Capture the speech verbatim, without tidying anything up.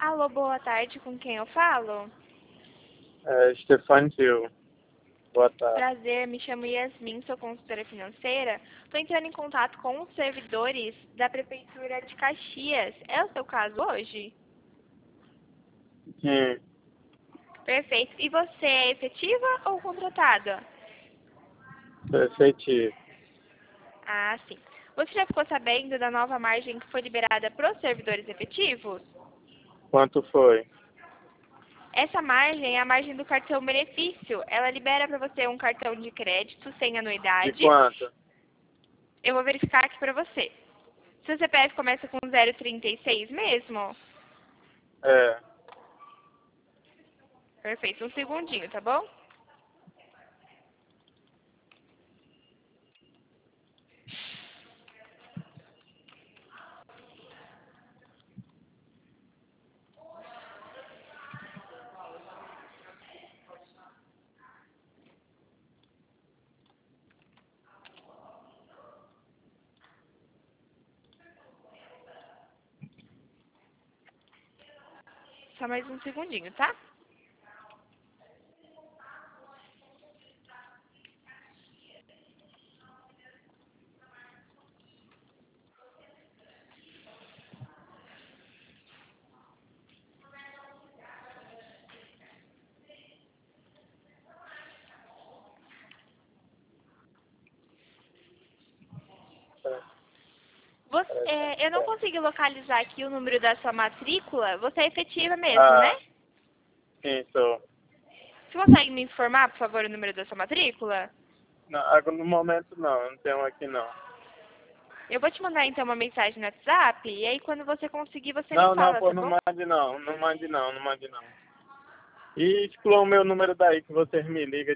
Alô, boa tarde, com quem eu falo? É, Stefan Gil. Boa tarde. Prazer, me chamo Yasmin, sou consultora financeira. Estou entrando em contato com os servidores da Prefeitura de Caxias. É o seu caso hoje? Sim, Perfeito. E você é efetiva ou contratada? efetivo. Ah, sim. Você já ficou sabendo da nova margem que foi liberada para os servidores efetivos? Quanto foi? Essa margem é a margem do cartão benefício. Ela libera para você um cartão de crédito sem De anuidade. quanto? Eu vou verificar aqui para você. Seu C P F começa com zero trinta e seis mesmo? É, Perfeito. Um segundinho, tá bom? Só mais um segundinho, tá? Você, é, eu não consegui localizar aqui o número da sua matrícula. Você é efetiva mesmo, né? ah, sim, sou. Você consegue me informar, por favor, o número da sua matrícula? Não, agora no momento não, não tenho aqui não. Eu vou te mandar então uma mensagem no WhatsApp e aí quando você conseguir você me Não, não, fala, pô, tá não bom? mande não, não mande não, não mande não. E exclua o meu número daí que vocês me ligam